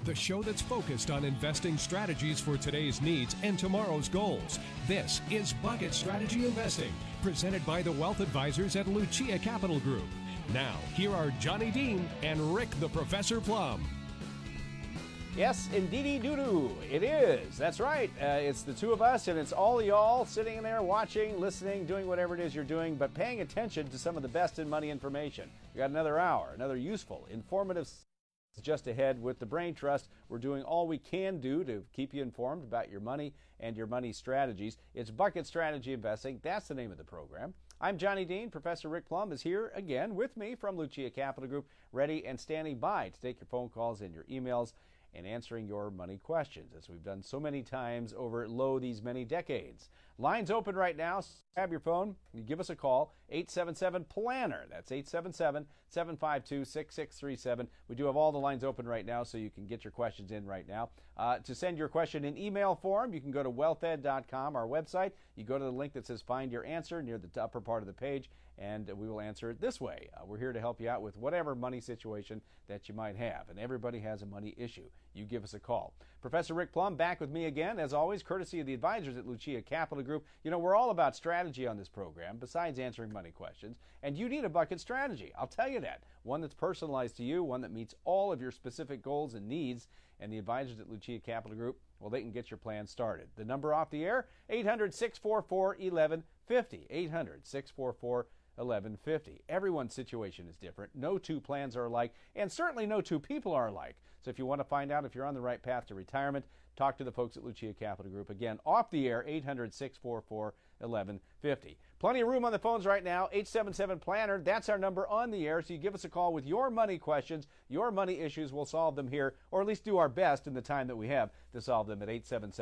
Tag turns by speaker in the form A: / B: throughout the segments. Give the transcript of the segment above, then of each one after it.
A: the show that's focused on investing strategies for today's needs and tomorrow's goals. This is Bucket Strategy Investing, presented by the Wealth Advisors at Lucia Capital Group. Now, here are Johnny Dean and Rick the Professor Plum.
B: Yes, indeedy doo-doo. It is. That's right. It's the two of us, and it's all y'all sitting in there watching, listening, doing whatever it is you're doing, but paying attention to some of the best in money information. You got another hour, another useful, informative just ahead with the Brain Trust. We're doing all we can do to keep you informed about your money and your money strategies. It's Bucket Strategy Investing. That's the name of the program. I'm Johnny Dean. Professor Rick Plum is here again with me from Lucia Capital Group, ready and standing by to take your phone calls and your emails and answering your money questions, as we've done so many times over these many decades. Lines open right now. Grab your phone. You give us a call, 877-PLANNER. That's 877-752-6637. We do have all the lines open right now, so you can get your questions in right now. To send your question in email form, you can go to wealthed.com, our website. You go to the link that says Find Your Answer near the upper part of the page, and we will answer it this way. We're here to help you out with whatever money situation that you might have, and everybody has a money issue. You give us a call. Professor Rick Plum back with me again, as always, courtesy of the advisors at Lucia Capital Group. You know, we're all about strategy on this program, besides answering money questions, and you need a bucket strategy. I'll tell you that. One that's personalized to you, one that meets all of your specific goals and needs, and the advisors at Lucia Capital Group, well, they can get your plan started. The number off the air, 800-644-1150, 800-644-1150. Everyone's situation is different. No two plans are alike, and certainly no two people are alike. So if you want to find out if you're on the right path to retirement, talk to the folks at Lucia Capital Group. Again, off the air, 800-644-1150. Plenty of room on the phones right now, 877-PLANNER. That's our number on the air, so you give us a call with your money questions, your money issues. We'll solve them here, or at least do our best in the time that we have to solve them at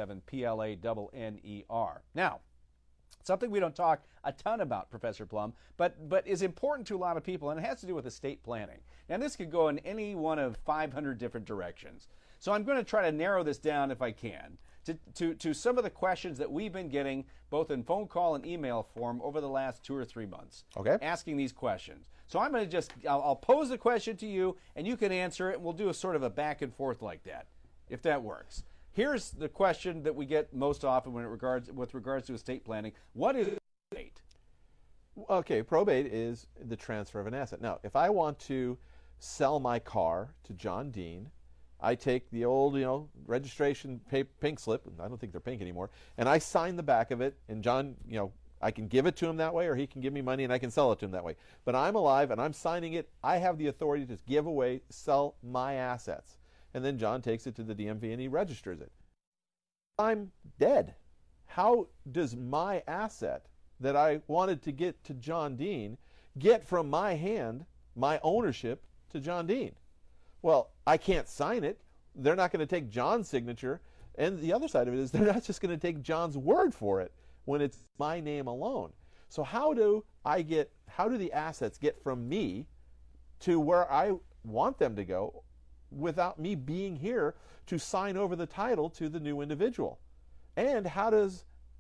B: 877-PLANNER. Now, something we don't talk a ton about, Professor Plum, but is important to a lot of people, and it has to do with estate planning. Now, this could go in any one of 500 different directions. So I'm going to try to narrow this down, if I can, to some of the questions that we've been getting, both in phone call and email form, over the last 2 or 3 months.
C: Okay.
B: Asking these questions. So I'm going to I'll pose the question to you, and you can answer it, and we'll do a sort of a back and forth like that, if that works. Here's the question that we get most often with regards to estate planning. What is probate?
C: Okay, probate is the transfer of an asset. Now, if I want to sell my car to John Dean, I take the old, registration pink slip, I don't think they're pink anymore, and I sign the back of it, and John, I can give it to him that way, or he can give me money and I can sell it to him that way. But I'm alive and I'm signing it. I have the authority to give away, sell my assets. And then John takes it to the DMV and he registers it. I'm dead. How does my asset that I wanted to get to John Dean get from my hand, my ownership, to John Dean? Well, I can't sign it. They're not going to take John's signature. And the other side of it is they're not just going to take John's word for it when it's my name alone. So how do the assets get from me to where I want them to go without me being here to sign over the title to the new individual? And how does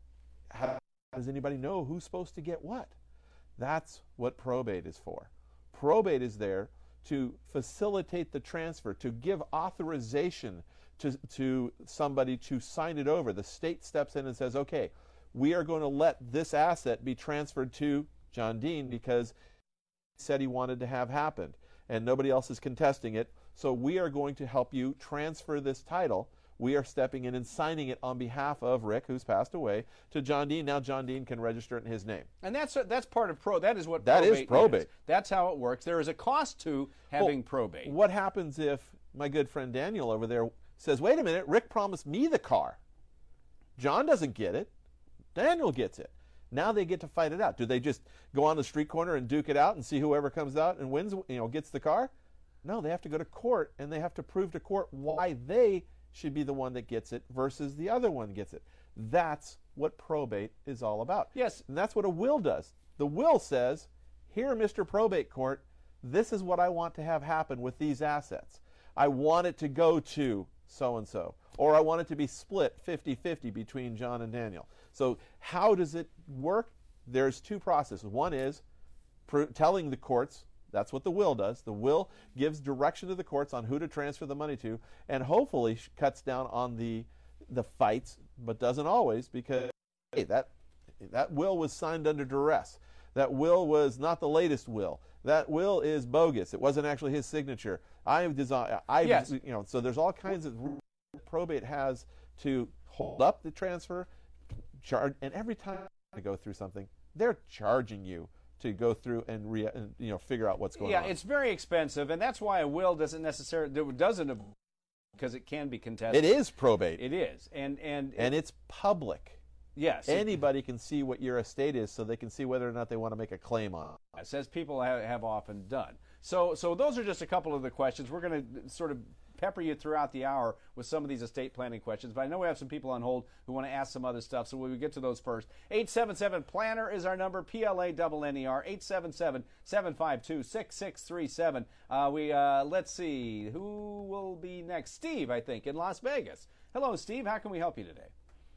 C: anybody know who's supposed to get what? That's what probate is for. Probate is there to facilitate the transfer, to give authorization to somebody to sign it over. The state steps in and says, okay, we are going to let this asset be transferred to John Dean because he said he wanted to have happened, and nobody else is contesting it. So we are going to help you transfer this title. We are stepping in and signing it on behalf of Rick, who's passed away, to John Dean. Now John Dean can register it in his name.
B: And that's part of that is what
C: that
B: probate
C: is probate.
B: Is. That's how it works. There is a cost to having probate.
C: What happens if my good friend Daniel over there says, wait a minute, Rick promised me the car. John doesn't get it. Daniel gets it. Now they get to fight it out. Do they just go on the street corner and duke it out and see whoever comes out and wins, gets the car? No, they have to go to court, and they have to prove to court why they should be the one that gets it versus the other one gets it. That's what probate is all about.
B: Yes.
C: And that's what a will does. The will says, here, Mr. Probate Court, this is what I want to have happen with these assets. I want it to go to so-and-so, or I want it to be split 50-50 between John and Daniel. So how does it work? There's two processes. One is telling the courts That's what the will does. The will gives direction to the courts on who to transfer the money to, and hopefully cuts down on the fights, but doesn't always, because hey, that will was signed under duress. That will was not the latest will. That will is bogus. It wasn't actually his signature.
B: Yes.
C: So there's all kinds of rules probate has to hold up the transfer, charge, and every time you go through something, they're charging you to go through and figure out what's going on.
B: Yeah, it's very expensive, and that's why a will doesn't because it can be contested.
C: It is probate.
B: It is, and
C: it's public.
B: Yes.
C: Anybody can see what your estate is, so they can see whether or not they want to make a claim on it.
B: As people have often done. So those are just a couple of the questions. We're going to sort of pepper you throughout the hour with some of these estate planning questions, but I know we have some people on hold who want to ask some other stuff, so we'll get to those first. 877-PLANNER is our number, PLANNER, 877-752-6637. Let's see, who will be next? Steve, I think, in Las Vegas. Hello, Steve. How can we help you today?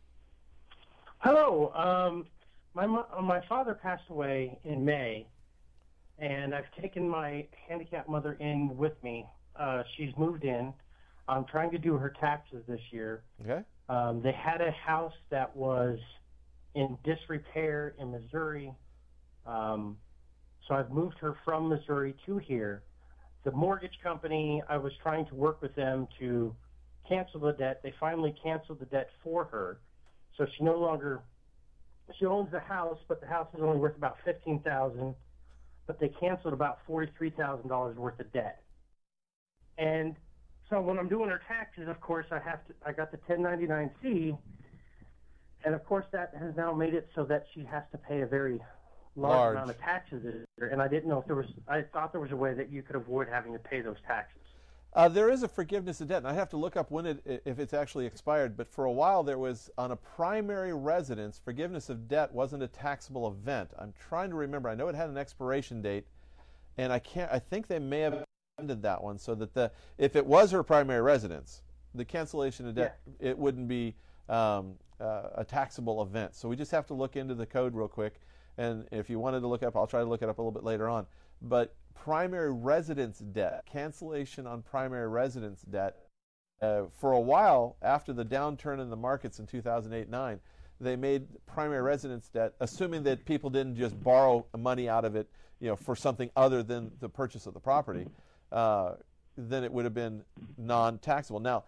D: Hello. My father passed away in May, and I've taken my handicapped mother in with me. She's moved in. I'm trying to do her taxes this year.
C: Okay.
D: They had a house that was in disrepair in Missouri, so I've moved her from Missouri to here. The mortgage company, I was trying to work with them to cancel the debt. They finally canceled the debt for her. So she owns the house, but the house is only worth about $15,000, but they canceled about $43,000 worth of debt. And so when I'm doing her taxes, of course, I got the 1099-C, and of course that has now made it so that she has to pay a very large amount of taxes this year. And I didn't know I thought there was a way that you could avoid having to pay those taxes.
C: There is a forgiveness of debt, and I have to look up if it's actually expired, but for a while there was, on a primary residence, forgiveness of debt wasn't a taxable event. I'm trying to remember. I know it had an expiration date, and I think they may have ended that one, so that if it was her primary residence, the cancellation of debt, it wouldn't be a taxable event. So we just have to look into the code real quick, and if you wanted to look up, I'll try to look it up a little bit later on. But primary residence debt, cancellation on primary residence debt, for a while after the downturn in the markets in 2008-9, they made primary residence debt, assuming that people didn't just borrow money out of it, for something other than the purchase of the property, then it would have been non-taxable. Now,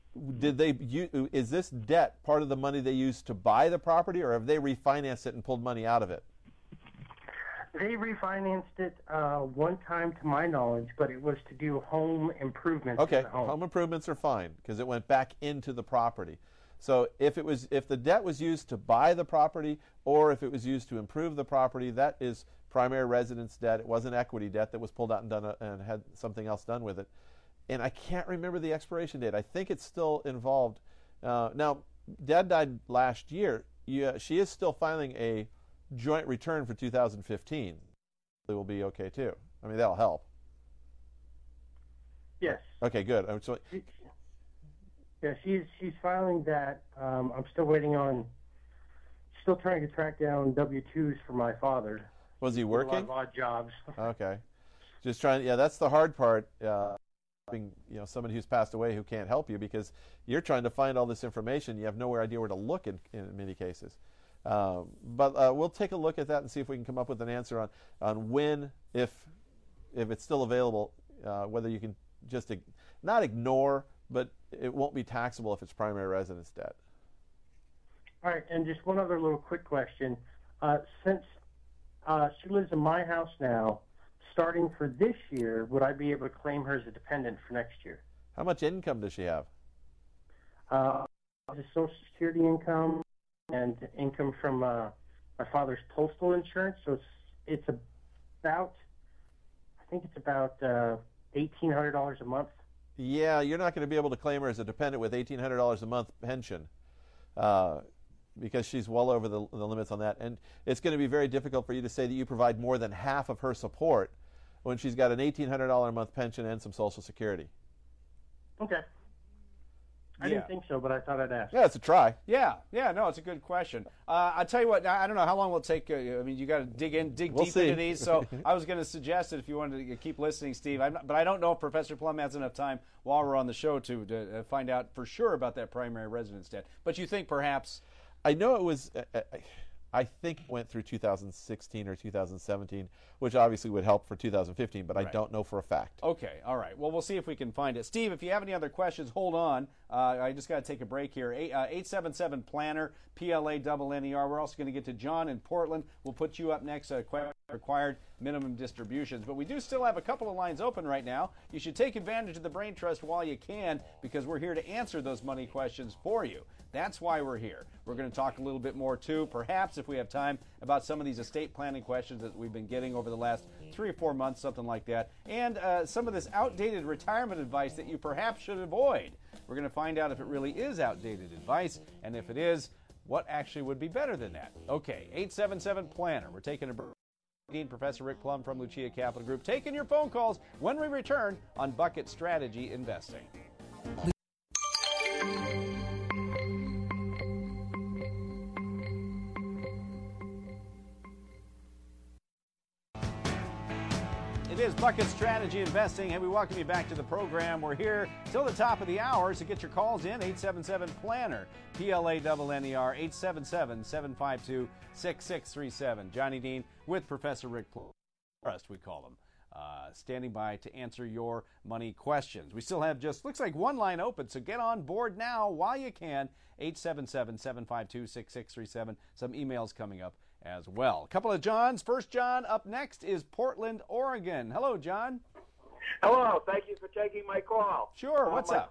C: is this debt part of the money they used to buy the property, or have they refinanced it and pulled money out of it?
D: They refinanced it one time, to my knowledge, but it was to do home improvements.
C: Okay,
D: in the home
C: improvements are fine because it went back into the property. So if the debt was used to buy the property, or if it was used to improve the property, that is primary residence debt. It wasn't equity debt that was pulled out and had something else done with it. And I can't remember the expiration date. I think it's still involved. Now, Dad died last year. She is still filing a joint return for 2015. It will be okay too. I mean, that'll help.
D: Yes.
C: Okay, good.
D: Yeah, she's filing that. I'm still still trying to track down W-2s for my father.
C: Was he working?
D: A lot of odd jobs.
C: Okay. Just trying. Yeah, that's the hard part. Having somebody who's passed away who can't help you because you're trying to find all this information. You have no idea where to look in many cases. But we'll take a look at that and see if we can come up with an answer on when, if it's still available, whether you can just not ignore, but it won't be taxable if it's primary residence debt.
D: All right, and just one other little quick question. Since she lives in my house now, starting for this year, would I be able to claim her as a dependent for next year?
C: How much income does she have?
D: The Social Security income and income from my father's postal insurance. So it's about, I think it's about $1,800 a month.
C: Yeah, you're not going to be able to claim her as a dependent with $1,800 a month pension because she's well over the limits on that. And it's going to be very difficult for you to say that you provide more than half of her support when she's got an $1,800 a month pension and some Social Security.
D: Okay. I didn't think so, but I thought I'd ask.
C: Yeah, it's a try.
B: Yeah, no, it's a good question. I'll tell you what, I don't know how long will it take. I mean, you got to dig deep into these. So I was going to suggest that if you wanted to keep listening, Steve, but I don't know if Professor Plum has enough time while we're on the show to find out for sure about that primary residence debt. But you think perhaps?
C: I know it was. I think it went through 2016 or 2017, which obviously would help for 2015, but I don't know for a fact.
B: Okay, all right. Well, we'll see if we can find it. Steve, if you have any other questions, hold on. I just got to take a break here. 877-PLANNER, PLANNER. We're also going to get to John in Portland. We'll put you up next, required minimum distributions. But we do still have a couple of lines open right now. You should take advantage of the Brain Trust while you can, because we're here to answer those money questions for you. That's why we're here. We're going to talk a little bit more, too, perhaps if we have time, about some of these estate planning questions that we've been getting over the last 3 or 4 months, something like that, and some of this outdated retirement advice that you perhaps should avoid. We're going to find out if it really is outdated advice, and if it is, what actually would be better than that. Okay, 877-PLANNER. We're taking a break. Professor Rick Plum from Lucia Capital Group, taking your phone calls when we return on Bucket Strategy Investing. It is Bucket Strategy Investing, and we welcome you back to the program. We're here till the top of the hour, so get your calls in, 877-PLANNER, PLANNER, 877-752-6637. Johnny Dean with Professor Rick Plum, we call him, standing by to answer your money questions. We still have looks like one line open, so get on board now while you can, 877-752-6637. Some emails coming up as well. A couple of Johns. First John up next is Portland, Oregon. Hello, John.
E: Hello. Thank you for taking my call.
B: Sure. What's up?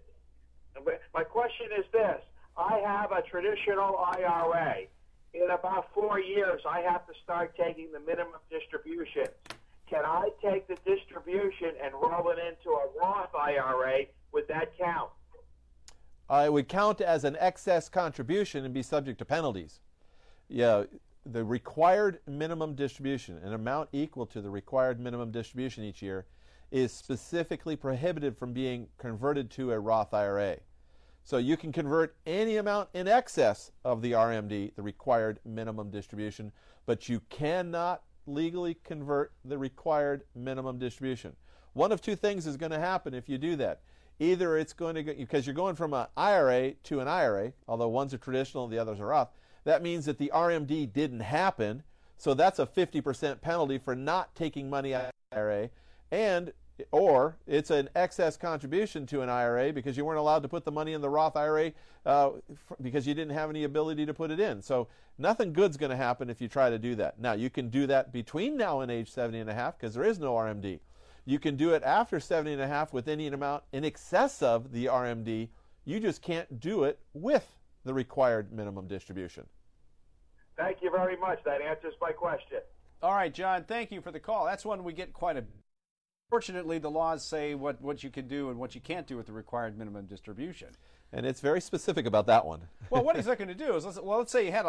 E: My question is this. I have a traditional IRA. In about 4 years, I have to start taking the minimum distributions. Can I take the distribution and roll it into a Roth IRA? Would that count?
C: It would count as an excess contribution and be subject to penalties. Yeah. The required minimum distribution, an amount equal to the required minimum distribution each year, is specifically prohibited from being converted to a Roth IRA. So you can convert any amount in excess of the RMD, the required minimum distribution, but you cannot legally convert the required minimum distribution. One of two things is going to happen if you do that. Either it's going to go, because you're going from an IRA to an IRA, although one's a traditional and the other's a Roth. That means that the RMD didn't happen, so that's a 50% penalty for not taking money out of the IRA, or it's an excess contribution to an IRA because you weren't allowed to put the money in the Roth IRA because you didn't have any ability to put it in. So nothing good's going to happen if you try to do that. Now, you can do that between now and age 70 and a half because there is no RMD. You can do it after 70 and a half with any amount in excess of the RMD. You just can't do it with the required minimum distribution.
E: Thank you very much. That answers my question.
B: All right, John, thank you for the call. That's one we get quite a... Fortunately, the laws say what you can do and what you can't do with the required minimum distribution.
C: And it's very specific about that one.
B: Well, what is that going to do? Let's say you had a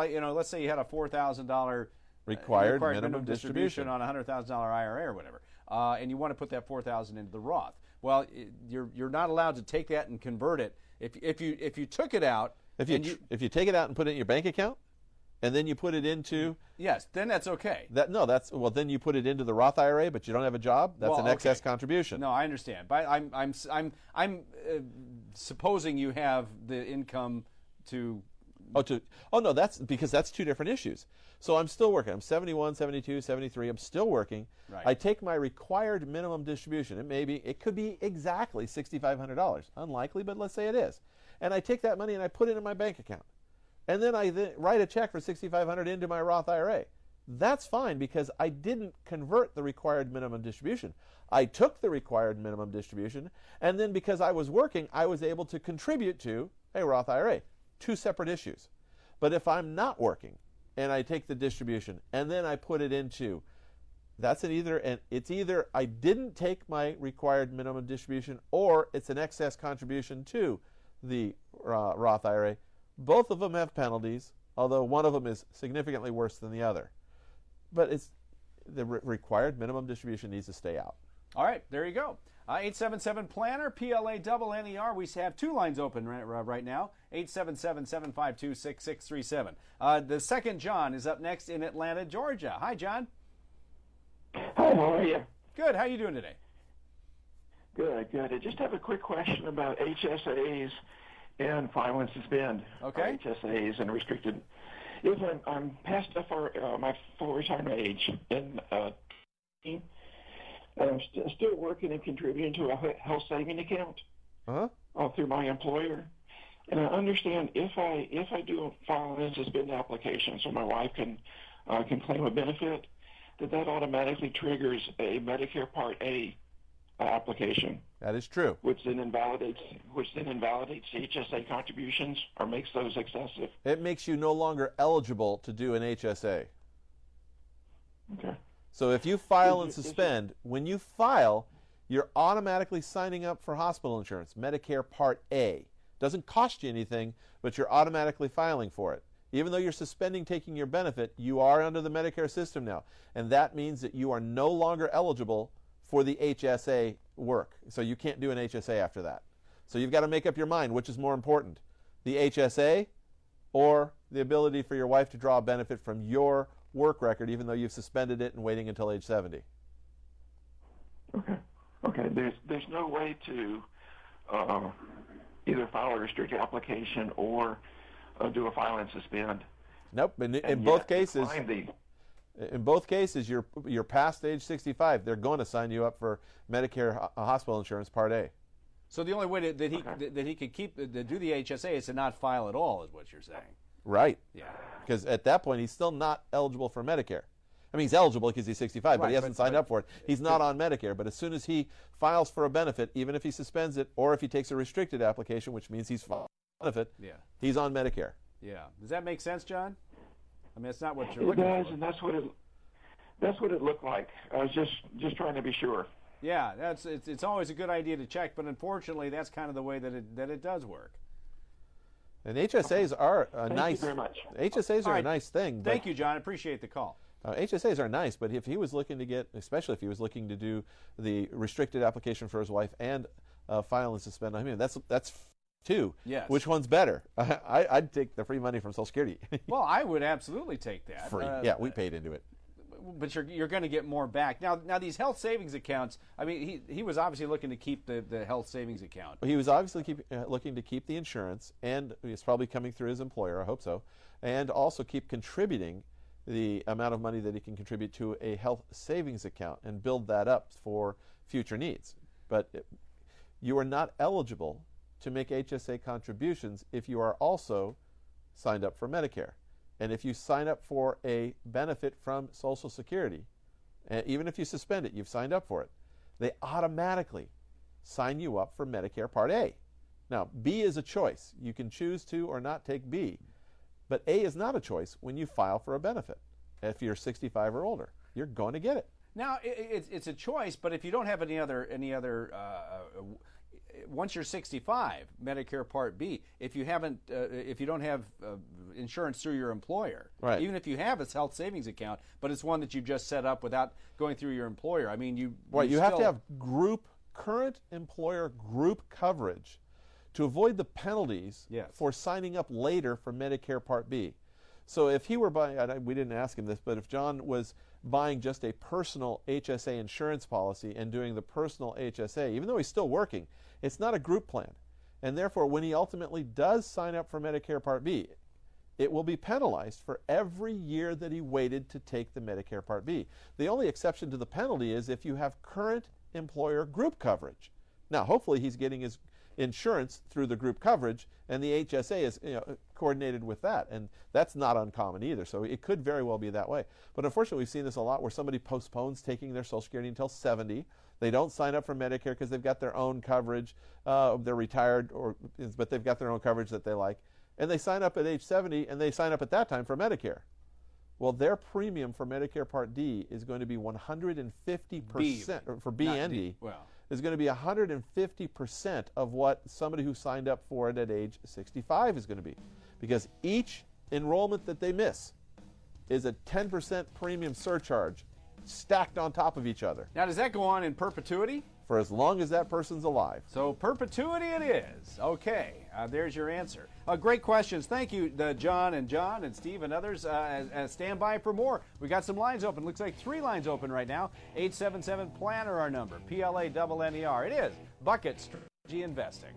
B: $4,000
C: required minimum distribution
B: on a $100,000 IRA or whatever, and you want to put that $4,000 into the Roth. Well, you're not allowed to take that and convert it. If you took it out,
C: if you take it out and put it in your bank account, and then you put it into...
B: Yes, then that's okay.
C: Then you put it into the Roth IRA, but you don't have a job. That's an excess contribution.
B: No, I understand. But I'm supposing you have the income to...
C: no, that's because that's two different issues. So I'm still working. I'm 71, 72, 73. I'm still working.
B: Right.
C: I take my required minimum distribution. It could be exactly $6,500. Unlikely, but let's say it is. And I take that money and I put it in my bank account. And then I write a check for $6,500 into my Roth IRA. That's fine because I didn't convert the required minimum distribution. I took the required minimum distribution, and then because I was working, I was able to contribute to a Roth IRA. Two separate issues. But if I'm not working and I take the distribution and then I put it into, it's either I didn't take my required minimum distribution or it's an excess contribution to the Roth IRA. Both of them have penalties, although one of them is significantly worse than the other. But the required minimum distribution needs to stay out.
B: All right, there you go. 877-PLANNER, PLANNER. We have two lines open right now, 877-752-6637. The second John is up next in Atlanta, Georgia. Hi, John.
F: Hi, how are you?
B: Good. How are you doing today?
F: Good, good. I just have a quick question about HSAs and file and suspend.
B: Okay.
F: HSAs and restricted. If I'm past my full retirement age, and I'm still working and contributing to a health saving account through my employer. And I understand if I do a file and suspend application so my wife can claim a benefit, that automatically triggers a Medicare Part A application.
C: That is true.
F: Which then invalidates HSA contributions or makes those excessive.
C: It makes you no longer eligible to do an HSA.
F: Okay.
C: So if you file and suspend, when you file, you're automatically signing up for hospital insurance, Medicare Part A. Doesn't cost you anything, but you're automatically filing for it. Even though you're suspending taking your benefit, you are under the Medicare system now. And that means that you are no longer eligible for the HSA work. So you can't do an HSA after that. So you've got to make up your mind, which is more important, the HSA or the ability for your wife to draw a benefit from your work record, even though you've suspended it and waiting until age 70.
F: Okay. Okay. There's no way to either file a restricted application or do a file and suspend.
C: Nope. In both cases, you're past age 65. They're going to sign you up for Medicare hospital insurance Part A.
B: So the only way that he could do the HSA is to not file at all, is what you're saying.
C: Right.
B: Yeah.
C: Because at that point, he's still not eligible for Medicare. I mean, he's eligible because he's 65, but he hasn't signed up for it. He's not on Medicare. But as soon as he files for a benefit, even if he suspends it or if he takes a restricted application, which means he's filed for a benefit, he's on Medicare.
B: Yeah. Does that make sense, John? I mean, it's not what you're looking for.
F: It does, and that's what it looked like. I was just trying to be sure.
B: Yeah, it's always a good idea to check, but unfortunately, that's kind of the way that it does work.
C: And HSAs are
F: Thank you very much.
C: HSAs are a nice thing.
B: Thank you, John. I appreciate the call.
C: HSAs are nice, but if he was looking to get, especially if he was looking to do the restricted application for his wife and file and suspend, I mean, that's two. Yes. Which one's better? I'd take the free money from Social Security.
B: Well, I would absolutely take that.
C: Free. Yeah, we paid into it.
B: But you're going to get more back. Now these health savings accounts, I mean, he was obviously looking to keep the health savings account.
C: He was obviously looking to keep the insurance, and it's probably coming through his employer, I hope so, and also keep contributing the amount of money that he can contribute to a health savings account and build that up for future needs. But you are not eligible to make HSA contributions if you are also signed up for Medicare. And if you sign up for a benefit from Social Security, even if you suspend it, you've signed up for it, they automatically sign you up for Medicare Part A. Now, B is a choice. You can choose to or not take B. But A is not a choice when you file for a benefit. If you're 65 or older, you're going to get it.
B: Now, it's a choice, but if you don't have any other once you're 65, Medicare Part B, if you don't have insurance through your employer,
C: right.
B: Even if you have a health savings account, but it's one that you've just set up without going through your employer, I mean, you
C: have to have current employer group coverage to avoid the penalties for signing up later for Medicare Part B. So if he were buying, we didn't ask him this, but if John was buying just a personal HSA insurance policy and doing the personal HSA, even though he's still working, it's not a group plan. And therefore, when he ultimately does sign up for Medicare Part B, it will be penalized for every year that he waited to take the Medicare Part B. The only exception to the penalty is if you have current employer group coverage. Now, hopefully he's getting his insurance through the group coverage, and the HSA is coordinated with that, and that's not uncommon either, so it could very well be that way. But unfortunately, we've seen this a lot where somebody postpones taking their Social Security until 70. They don't sign up for Medicare because they've got their own coverage. They're retired, but they've got their own coverage that they like, and they sign up at age 70, and they sign up at that time for Medicare. Well, their premium for Medicare Part D is going to be 150% for B and D.
B: Well,
C: is going to be 150% of what somebody who signed up for it at age 65 is going to be. Because each enrollment that they miss is a 10% premium surcharge stacked on top of each other.
B: Now, does that go on in perpetuity
C: for as long as that person's alive.
B: So perpetuity it is. Okay, there's your answer. Great questions. Thank you, John and Steve and others. Stand by for more. We got some lines open. Looks like 3 lines open right now. 877-PLANNER our number. PLANNER. It is Bucket Strategy Investing.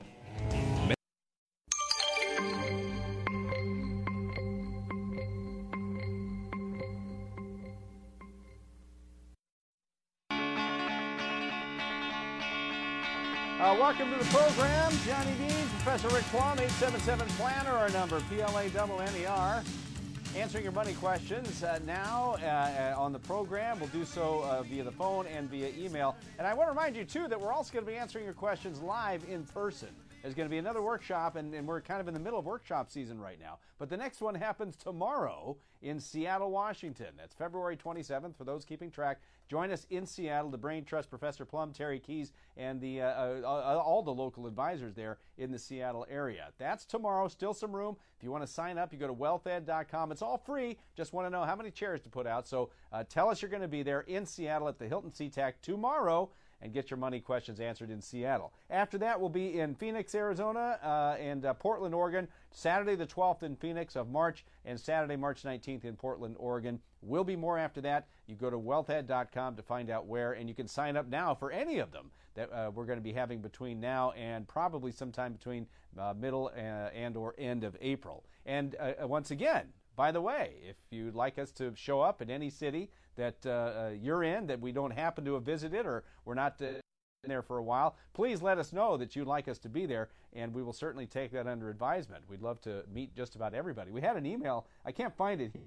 B: Welcome to the program. Johnny Dean, Professor Rick Plum, 877-PLANNER, our number, PLANNER. Answering your money questions now on the program. We'll do so via the phone and via email. And I want to remind you, too, that we're also going to be answering your questions live in person. There's going to be another workshop, and we're kind of in the middle of workshop season right now. But the next one happens tomorrow in Seattle, Washington. That's February 27th, for those keeping track. Join us in Seattle, the Brain Trust, Professor Plum, Terry Keys, and all the local advisors there in the Seattle area. That's tomorrow. Still some room. If you want to sign up, you go to wealthed.com. It's all free. Just want to know how many chairs to put out. So tell us you're going to be there in Seattle at the Hilton SeaTac tomorrow, and get your money questions answered in Seattle. After that, we'll be in Phoenix, Arizona, and Portland, Oregon, Saturday the 12th in Phoenix of March, and Saturday, March 19th in Portland, Oregon. Will be more after that. You go to wealthhead.com to find out where, and you can sign up now for any of them that we're going to be having between now and probably sometime between middle and or end of April. And once again, by the way, if you'd like us to show up in any city that you're in, that we don't happen to have visited, or we're not in there for a while, please let us know that you'd like us to be there, and we will certainly take that under advisement. We'd love to meet just about everybody. We had an email. I can't find it.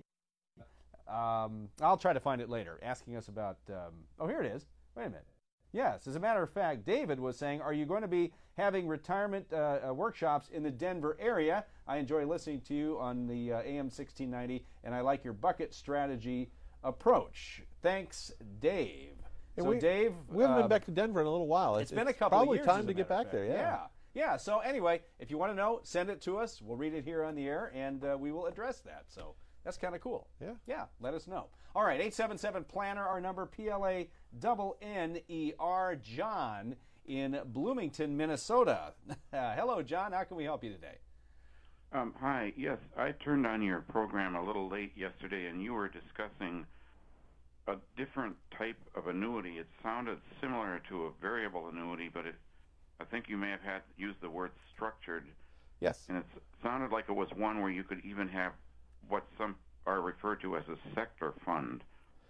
B: I'll try to find it later, asking us about, oh, here it is. Wait a minute. Yes, as a matter of fact, David was saying, are you going to be having retirement workshops in the Denver area? I enjoy listening to you on the AM 1690, and I like your bucket strategy approach. Thanks, Dave. So Dave,
C: we haven't been back to Denver in a little while.
B: It's been a couple of years.
C: Probably time to get back there.
B: Yeah. So anyway, if you want to know, send it to us. We'll read it here on the air, and we will address that. So that's kind of cool. Yeah. Let us know. All right, 877-PLANNER, our number, PLANNER. John in Bloomington, Minnesota. Hello, John. How can we help you today?
G: Hi. Yes, I turned on your program a little late yesterday, and you were discussing a different type of annuity. It sounded similar to a variable annuity, but I think you may have used the word structured.
C: Yes.
G: And it sounded like it was one where you could even have what some are referred to as a sector fund.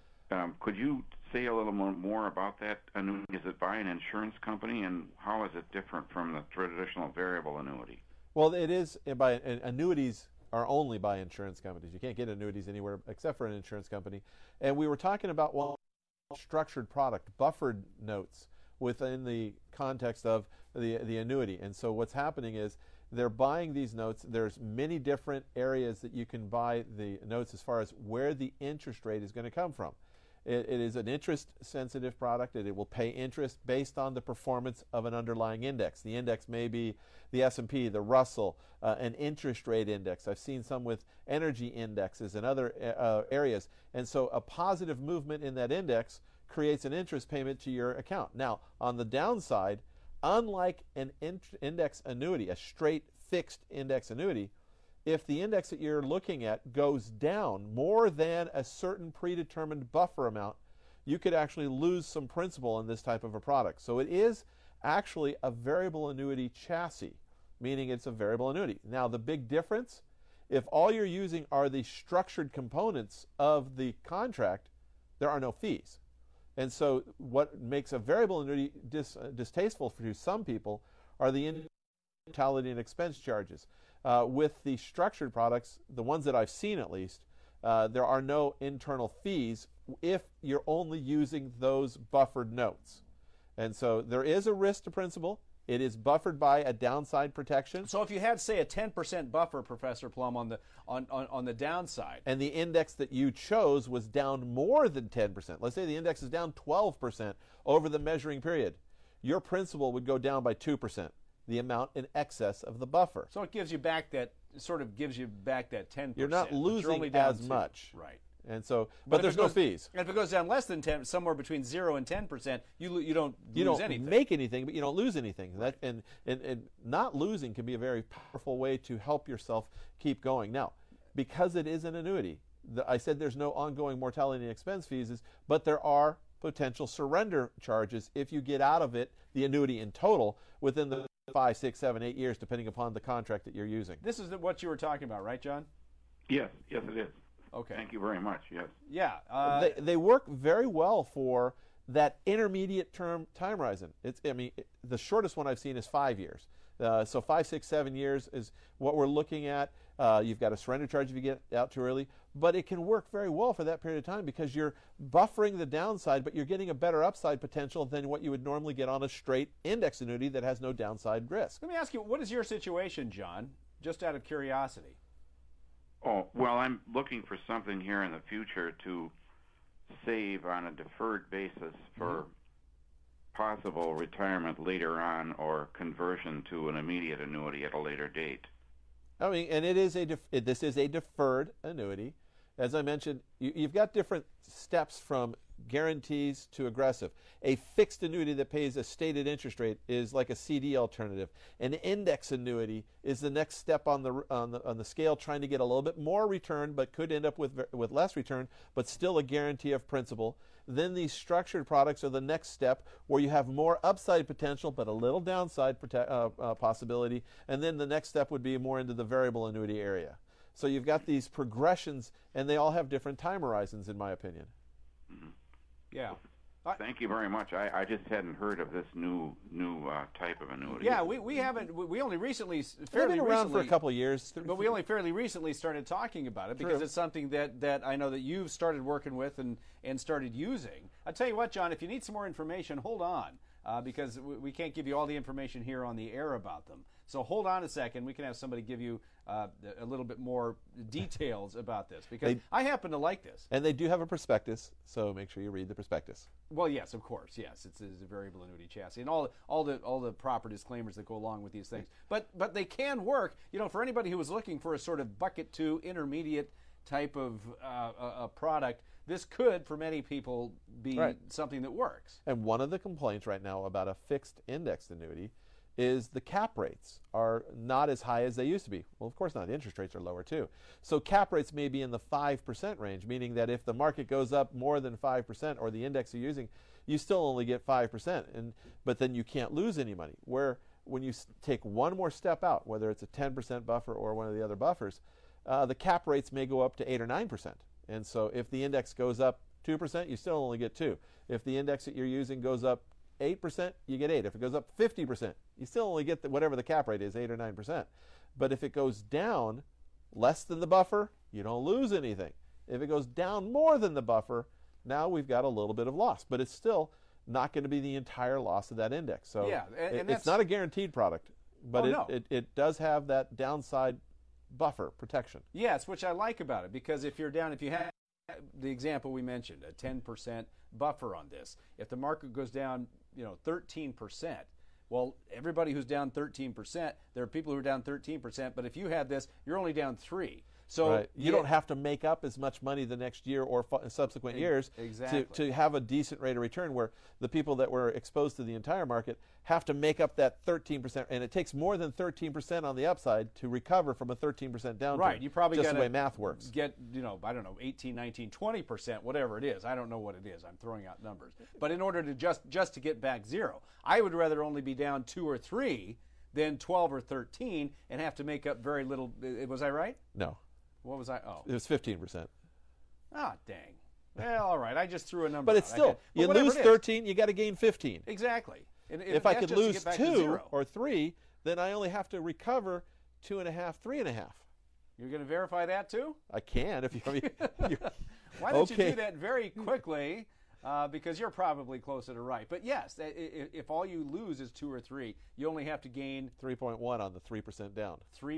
G: Could you say a little more about that annuity? Is it by an insurance company, and how is it different from the traditional variable annuity?
C: Well, it is by annuities are only by insurance companies. You can't get annuities anywhere except for an insurance company. And we were talking about structured product, buffered notes within the context of the annuity. And so what's happening is they're buying these notes. There's many different areas that you can buy the notes as far as where the interest rate is going to come from. It is an interest-sensitive product, and it will pay interest based on the performance of an underlying index. The index may be the S&P, the Russell, an interest rate index. I've seen some with energy indexes and other areas. And so a positive movement in that index creates an interest payment to your account. Now, on the downside, unlike an index annuity, a straight fixed index annuity, if the index that you're looking at goes down more than a certain predetermined buffer amount, you could actually lose some principal in this type of a product. So it is actually a variable annuity chassis, meaning it's a variable annuity. Now, the big difference, if all you're using are the structured components of the contract, there are no fees. And so what makes a variable annuity distasteful to some people are the mortality and expense charges. With the structured products, the ones that I've seen at least, there are no internal fees if you're only using those buffered notes. And so there is a risk to principal. It is buffered by a downside protection.
B: So if you had, say, a 10% buffer, Professor Plum, on the downside,
C: and the index that you chose was down more than 10%, let's say the index is down 12% over the measuring period, your principal would go down by 2%. The amount in excess of the buffer.
B: So it gives you back that, sort of gives you back that 10%.
C: You're not losing as much.
B: Right.
C: And so, but there's no fees.
B: And if it goes down less than 10, somewhere between 0 and 10%, you don't lose anything.
C: Make anything, but you don't lose anything. That and not losing can be a very powerful way to help yourself keep going. Now, because it is an annuity, I said there's no ongoing mortality and expense fees, but there are potential surrender charges if you get out of it, the annuity in total, within the 5, 6, 7, 8 years, depending upon the contract that you're using.
B: This is what you were talking about, right, John?
G: Yes, it is.
B: Okay.
G: Thank you very much. Yes.
B: Yeah.
C: They work very well for that intermediate term time horizon. The shortest one I've seen is 5 years. So 5, 6, 7 years is what we're looking at. You've got a surrender charge if you get out too early, but it can work very well for that period of time because you're buffering the downside, but you're getting a better upside potential than what you would normally get on a straight index annuity that has no downside risk.
B: Let me ask you, what is your situation, John? Just out of curiosity.
G: Oh, well, I'm looking for something here in the future to save on a deferred basis for possible retirement later on or conversion to an immediate annuity at a later date.
C: And this is a deferred annuity. As I mentioned, you've got different steps from guarantees to aggressive. A fixed annuity that pays a stated interest rate is like a CD alternative. An index annuity is the next step on the scale, trying to get a little bit more return, but could end up with less return, but still a guarantee of principal. Then these structured products are the next step, where you have more upside potential but a little downside possibility. And then the next step would be more into the variable annuity area. So you've got these progressions, and they all have different time horizons, in my opinion.
G: Mm-hmm.
B: Yeah.
G: Thank you very much. I just hadn't heard of this new type of annuity.
B: Yeah, we haven't. We only recently,
C: fairly recently, around for a couple of years,
B: but we only fairly recently started talking about it because it's something that I know that you've started working with and started using. I'll tell you what, John, if you need some more information, hold on, because we can't give you all the information here on the air about them. So hold on a second. We can have somebody give you a little bit more details about this, because I happen to like this.
C: And they do have a prospectus, so make sure you read the prospectus.
B: Well, yes, of course, yes. It's a variable annuity chassis and all the proper disclaimers that go along with these things. But they can work. For anybody who was looking for a sort of bucket 2 intermediate type of a product, this could, for many people, be something that works.
C: And one of the complaints right now about a fixed indexed annuity is the cap rates are not as high as they used to be. Well, of course not. The interest rates are lower too. So cap rates may be in the 5% range, meaning that if the market goes up more than 5% or the index you're using, you still only get 5%, but then you can't lose any money. Where when you take one more step out, whether it's a 10% buffer or one of the other buffers, the cap rates may go up to 8 or 9%. And so if the index goes up 2%, you still only get 2. If the index that you're using goes up 8%, you get 8. If it goes up 50%, you still only get whatever the cap rate is, 8 or 9%. But if it goes down less than the buffer, you don't lose anything. If it goes down more than the buffer, now we've got a little bit of loss. But it's still not going to be the entire loss of that index. So
B: yeah,
C: it's not a guaranteed product, but it does have that downside buffer protection.
B: Yes, which I like about it, because if you have the example we mentioned, a 10% buffer on this, if the market goes down 13%. Well, everybody who's down 13%, there are people who are down 13%, but if you had this, you're only down 3%. So
C: you don't have to make up as much money the next year or subsequent years to have a decent rate of return, where the people that were exposed to the entire market have to make up that 13%, and it takes more than 13% on the upside to recover from a 13% downturn.
B: Right, you probably
C: just the way math works.
B: Get, I don't know, 18, 19, 20%, whatever it is. I don't know what it is. I'm throwing out numbers. But in order to just to get back 0, I would rather only be down 2 or 3 than 12 or 13 and have to make up very little. Was I right?
C: No.
B: What was I? Oh.
C: It was 15%.
B: Ah, dang. Well, all right. I just threw a number
C: But it's still, you lose 13, you got to gain 15.
B: Exactly. And
C: if I could lose 2 or 3, then I only have to recover 2.5, 3.5.
B: You're going to verify that too?
C: I can. If you.
B: Why don't you do that very quickly? Because you're probably closer to right. But yes, if all you lose is 2 or 3, you only have to gain
C: 3.1 on the 3% down.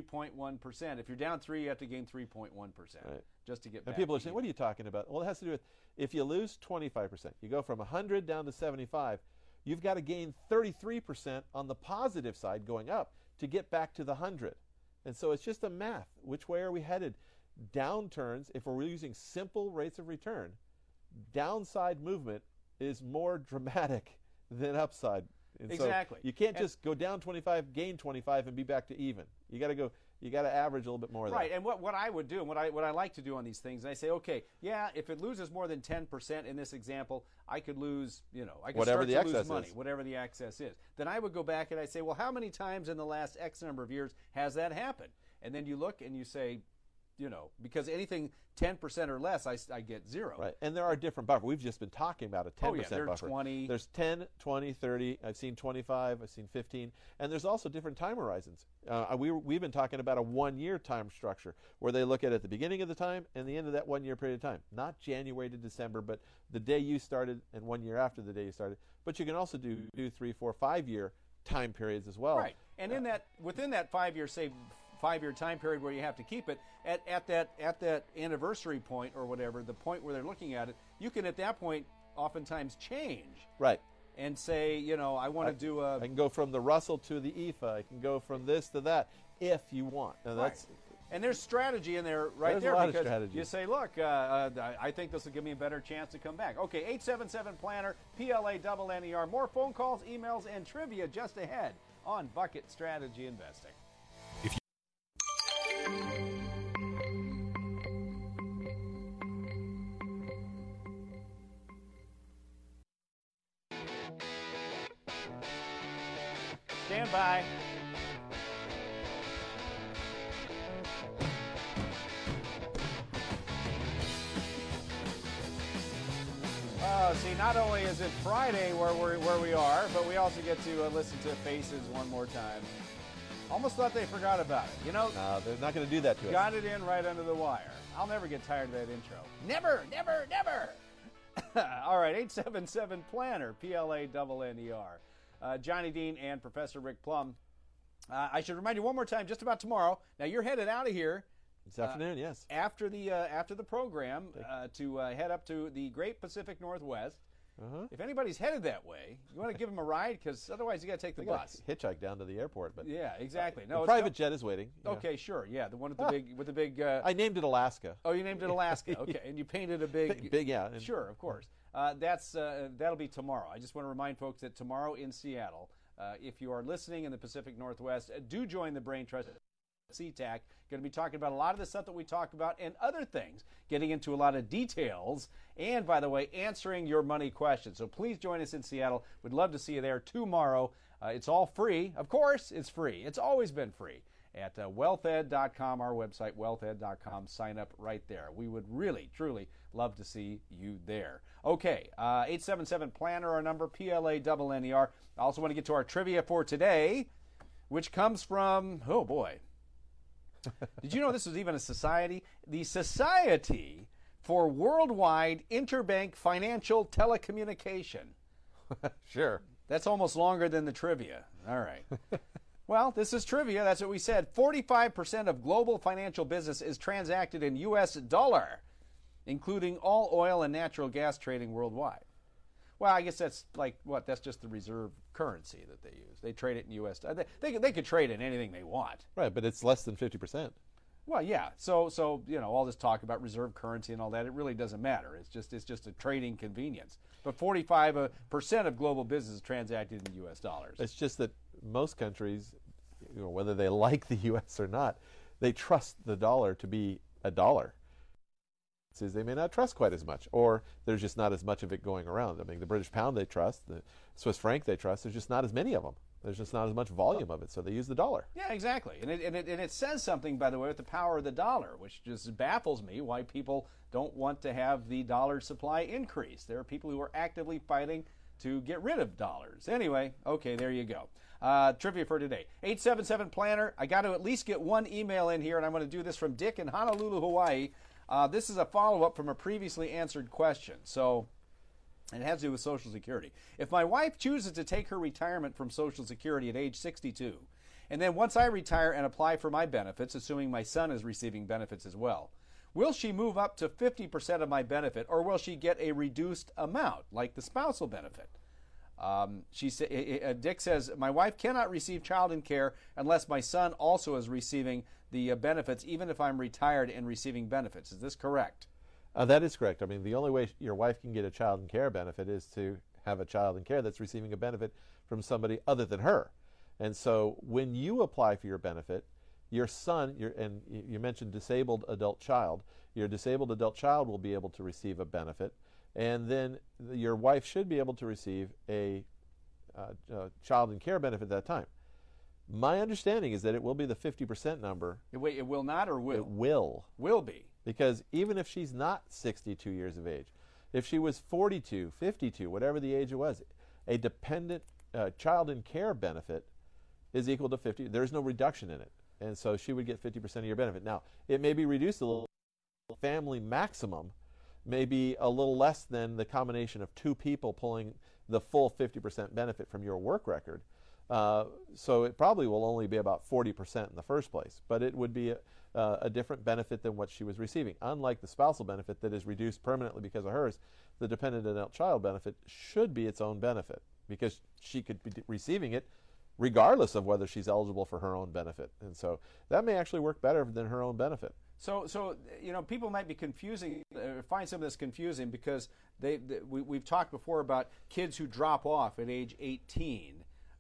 B: 3.1%. If you're down 3, you have to gain 3.1%, just to get back.
C: And people are saying, what are you talking about? Well, it has to do with, if you lose 25%, you go from 100 down to 75, you've got to gain 33% on the positive side going up to get back to the 100. And so it's just a math. Which way are we headed? downturns, if we're using simple rates of return, downside movement is more dramatic than upside. And
B: exactly.
C: So you can't just go down 25, gain 25, and be back to even. You got to go. You got to average a little bit more.
B: Right.
C: There.
B: And what I would do, and what I like to do on these things, I say, okay, yeah, if it loses more than 10% in this example, I could lose, I could
C: whatever
B: start
C: the
B: to
C: excess
B: lose money,
C: is.
B: whatever the excess is. Then I would go back and I say, well, how many times in the last X number of years has that happened? And then you look and you say, because anything 10% or less, I get zero.
C: Right, and there are different buffers. We've just been talking about a 10% buffer.
B: 20.
C: There's 10, 20, 30. I've seen 25. I've seen 15. And there's also different time horizons. We've been talking about a 1-year time structure where they look at the beginning of the time and the end of that 1-year period of time. Not January to December, but the day you started and 1 year after the day you started. But you can also do 2, 3, 4, 5-year time periods as well.
B: Right, and within that 5-year, say, 5-year time period where you have to keep it at that anniversary point or whatever, the point where they're looking at it, you can at that point oftentimes change.
C: Right.
B: And say, I want to do a.
C: I can go from the Russell to the EFA. I can go from this to that if you want. Now that's.
B: Right. And there's strategy in there
C: there's
B: there
C: a lot
B: because
C: of strategy.
B: You say, look, I think this will give me a better chance to come back. Okay, 877-PLANNER, PLANNER. More phone calls, emails, and trivia just ahead on Bucket Strategy Investing. Stand by. See, not only is it Friday where we are, but we also get to listen to faces one more time. Almost thought they forgot about it.
C: No, they're not going to do that to us.
B: Got it in right under the wire. I'll never get tired of that intro. Never, never, never. All right, 877-PLANNER, PLANNER. Johnny Dean and Professor Rick Plum. I should remind you one more time, just about tomorrow. Now you're headed out of here
C: this afternoon, yes.
B: After the program to head up to the Great Pacific Northwest. Uh-huh. If anybody's headed that way, you want to give them a ride because otherwise you got to take the bus.
C: Hitchhike down to the airport, but
B: yeah, exactly. No,
C: the private jet is waiting.
B: Okay, sure, yeah, the one with the big.
C: I named it Alaska.
B: Oh, you named it Alaska. Okay, and you painted a big,
C: yeah.
B: Sure, of course. That'll be tomorrow. I just want to remind folks that tomorrow in Seattle, if you are listening in the Pacific Northwest, do join the Brain Trust. CTAC, going to be talking about a lot of the stuff that we talk about and other things, getting into a lot of details, and by the way, answering your money questions. So please join us in Seattle. We'd love to see you there tomorrow. It's all free. Of course, it's free. It's always been free at wealthed.com, our website, wealthed.com. Sign up right there. We would really, truly love to see you there. Okay, 877-PLANNER, our number, PLANNER. I also want to get to our trivia for today, which comes from, oh boy, did you know this was even a society? The Society for Worldwide Interbank Financial Telecommunication.
C: Sure.
B: That's almost longer than the trivia. All right. Well, this is trivia. That's what we said. 45% of global financial business is transacted in U.S. dollar, including all oil and natural gas trading worldwide. Well, I guess that's like what? That's just the reserve currency that they use. They trade it in U.S. They could trade in anything they want.
C: Right, but it's less than 50%.
B: Well, yeah. So all this talk about reserve currency and all that, it really doesn't matter. It's just a trading convenience. But 45% of global business is transacted in U.S. dollars.
C: It's just that most countries, whether they like the U.S. or not, they trust the dollar to be a dollar. They may not trust quite as much, or there's just not as much of it going around. I mean, the British pound they trust, the Swiss franc they trust. There's just not as many of them. There's just not as much volume of it, so they use the dollar.
B: Yeah, exactly. And it says something, by the way, with the power of the dollar, which just baffles me why people don't want to have the dollar supply increase. There are people who are actively fighting to get rid of dollars. Anyway, okay, there you go. Trivia for today. 877-PLANNER. I got to at least get one email in here, and I'm going to do this from Dick in Honolulu, Hawaii. This is a follow-up from a previously answered question. So it has to do with Social Security. If my wife chooses to take her retirement from Social Security at age 62, and then once I retire and apply for my benefits, assuming my son is receiving benefits as well, will she move up to 50% of my benefit, or will she get a reduced amount, like the spousal benefit? Dick says, my wife cannot receive child in care unless my son also is receiving the benefits, even if I'm retired and receiving benefits. Is this correct?
C: That is correct. I mean, the only way your wife can get a child in care benefit is to have a child in care that's receiving a benefit from somebody other than her. And so when you apply for your benefit, your son, and you mentioned disabled adult child, your disabled adult child will be able to receive a benefit, and then your wife should be able to receive a child in care benefit at that time. My understanding is that it will be the 50% number.
B: Wait, it will not or will?
C: It will.
B: Will be.
C: Because even if she's not 62 years of age, if she was 42, 52, whatever the age it was, a dependent child in care benefit is equal to 50. There's no reduction in it. And so she would get 50% of your benefit. Now, it may be reduced a little. Family maximum may be a little less than the combination of two people pulling the full 50% benefit from your work record. So it probably will only be about 40% in the first place. But it would be a different benefit than what she was receiving. Unlike the spousal benefit that is reduced permanently because of hers, the dependent adult child benefit should be its own benefit because she could be receiving it regardless of whether she's eligible for her own benefit. And so that may actually work better than her own benefit.
B: So people might be find some of this confusing because we've talked before about kids who drop off at age 18.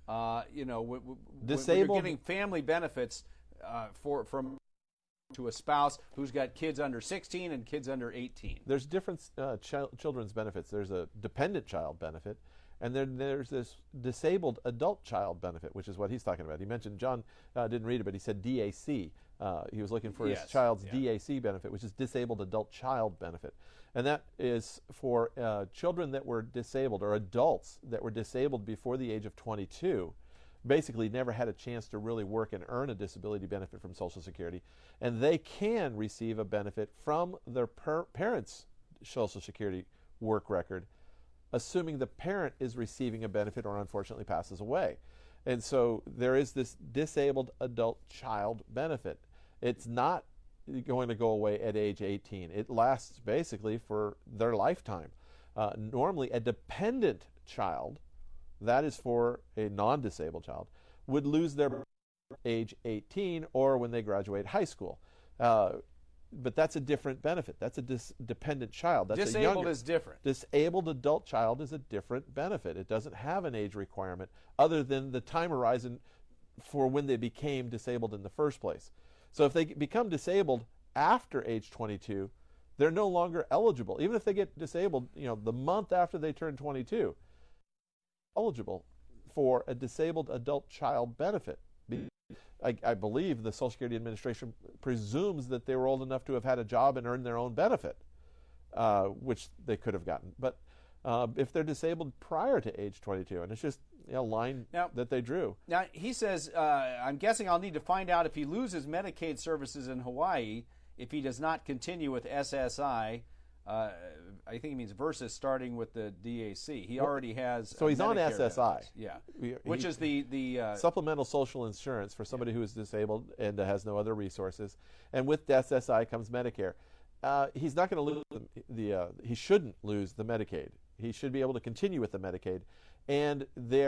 B: Disabled, we're getting family benefits from to a spouse who's got kids under 16 and kids under 18.
C: There's different children's benefits. There's a dependent child benefit, and then there's this disabled adult child benefit, which is what he's talking about. He mentioned, John didn't read it, but he said DAC. He was looking for his child's DAC benefit, which is disabled adult child benefit. And that is for children that were disabled or adults that were disabled before the age of 22, basically never had a chance to really work and earn a disability benefit from Social Security. And they can receive a benefit from their parents' Social Security work record, assuming the parent is receiving a benefit or unfortunately passes away. And so there is this disabled adult child benefit. It's not going to go away at age 18. It lasts basically for their lifetime. Normally, a dependent child, that is for a non-disabled child, would lose their age 18 or when they graduate high school. But that's a different benefit. That's a dependent child. That's
B: disabled is different.
C: Disabled adult child is a different benefit. It doesn't have an age requirement other than the time horizon for when they became disabled in the first place. So if they become disabled after age 22, they're no longer eligible. Even if they get disabled, the month after they turn 22, eligible for a disabled adult child benefit. I believe the Social Security Administration presumes that they were old enough to have had a job and earned their own benefit, which they could have gotten. But if they're disabled prior to age 22, and it's just a line that they drew.
B: Now, he says, I'm guessing I'll need to find out if he loses Medicaid services in Hawaii if he does not continue with SSI. I think he means versus starting with the DAC. He already has.
C: So he's on SSI.
B: Benefits. Which is the
C: supplemental social insurance for somebody who is disabled and has no other resources. And with SSI comes Medicare. He's not going to lose he shouldn't lose the Medicaid. He should be able to continue with the Medicaid. And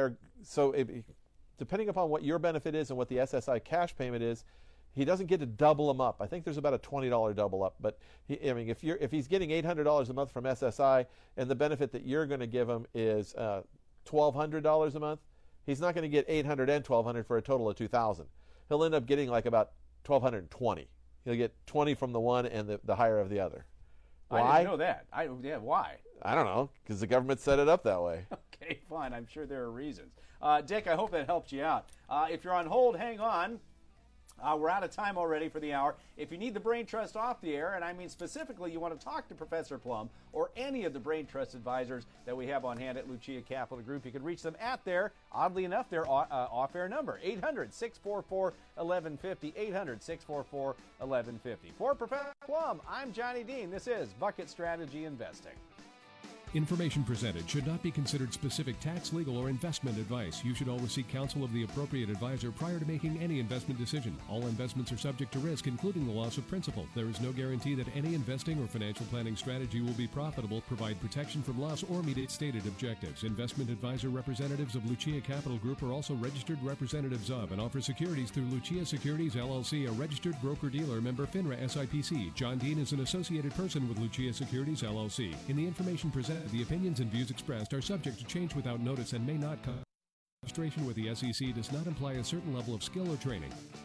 C: depending upon what your benefit is and what the SSI cash payment is, he doesn't get to double them up. I think there's about a $20 double up. But if he's getting $800 a month from SSI and the benefit that you're going to give him is $1,200 a month, he's not going to get $800 and $1,200 for a total of $2,000. He'll end up getting like about $1,220. He'll get 20 from the one and the higher of the other. Why?
B: I didn't know that. Why?
C: I don't know, because the government set it up that way.
B: Okay, fine. I'm sure there are reasons. Dick, I hope that helped you out. If you're on hold, hang on. We're out of time already for the hour. If you need the Brain Trust off the air, and I mean specifically you want to talk to Professor Plum or any of the Brain Trust advisors that we have on hand at Lucia Capital Group, you can reach them at their, oddly enough, their off-air number, 800-644-1150, 800-644-1150. For Professor Plum, I'm Johnny Dean. This is Bucket Strategy Investing.
A: Information presented should not be considered specific tax, legal, or investment advice. You should always seek counsel of the appropriate advisor prior to making any investment decision. All investments are subject to risk, including the loss of principal. There is no guarantee that any investing or financial planning strategy will be profitable, provide protection from loss, or meet its stated objectives. Investment advisor representatives of Lucia Capital Group are also registered representatives of and offer securities through Lucia Securities LLC, a registered broker-dealer, member FINRA SIPC. John Dean is an associated person with Lucia Securities LLC. In the information presented, the opinions and views expressed are subject to change without notice and may not cause. Registration with the SEC does not imply a certain level of skill or training.